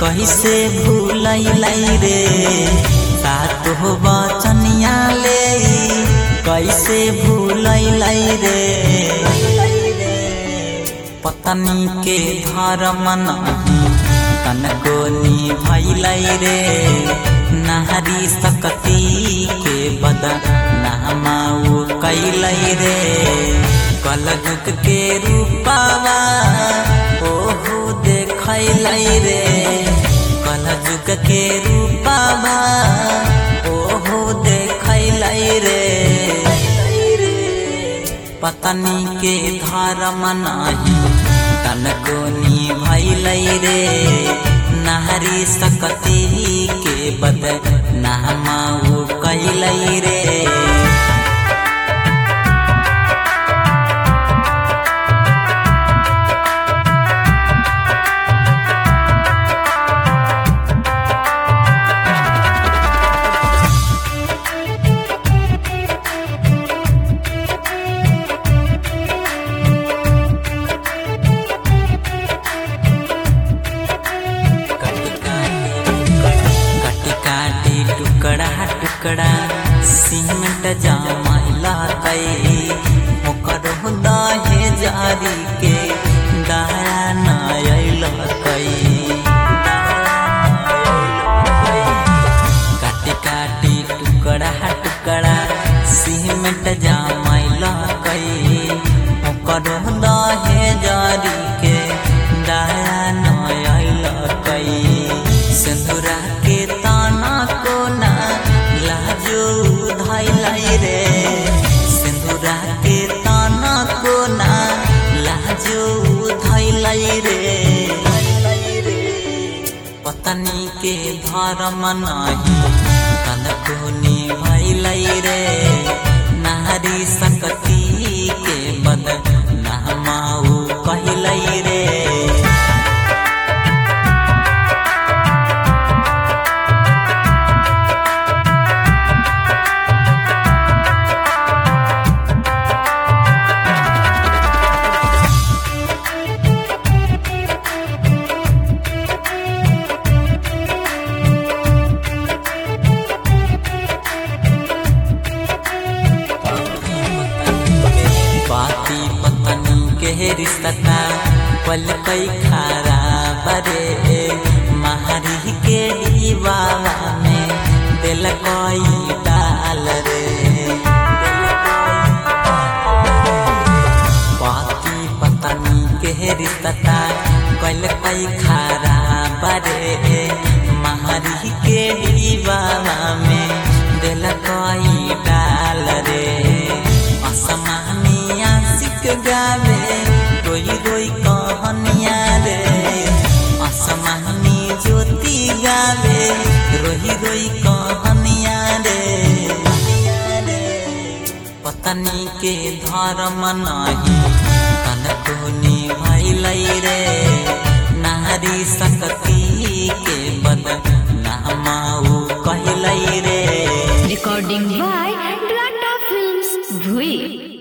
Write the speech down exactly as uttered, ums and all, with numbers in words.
कैसे भूलैलै रे सात हो बचनिया ले कैसे भूलैलै रे पत्नी के धर्म नहीं तनको निभैलै रे नारी शक्ति के बदनामा कैलै रे कलयुग के रूपवा ओहो देखैलै रे कलयुग के रूपवा ओहो देखैलै रे पत्नी के धर्म नहीं तनको निभैलै रे नारी शक्ति के बदनामा कैलै रे टुकड़ा टुकड़ा सीमेंट जमाइला ओकर दहे जारी के दया नयल काटी काटी टुकड़ा टुकड़ा सीमेंट जमाइला ओकर दहे जारी के दया नयल सिंदूरा के ताना को ना लाजो धैलै रे सिंदूरा के ताना को ना लाजो धैलै रे पत्नी के धर्म नहीं तनको निभैलै रे नारी शक्ति के बदनामा कैलै रे रिश्ता पल कई खराब रे महारी के दीवाना में दिल कोई डाल रे पाती पत्नी के रिश्ता पल कई खराब रे महारी के दीवाना में दिल कोई डाल रे असमानी आशिक गावे रोई रोई कहानिया रे असमानी ज्योति गावे रोई रोई कहानिया रे पत्नी के धर्म नहीं तनको निभैलै रे नारी शक्ति के बदनामा कैलै रे रिकॉर्डिंग बाय टाटा फिल्म्स भुई।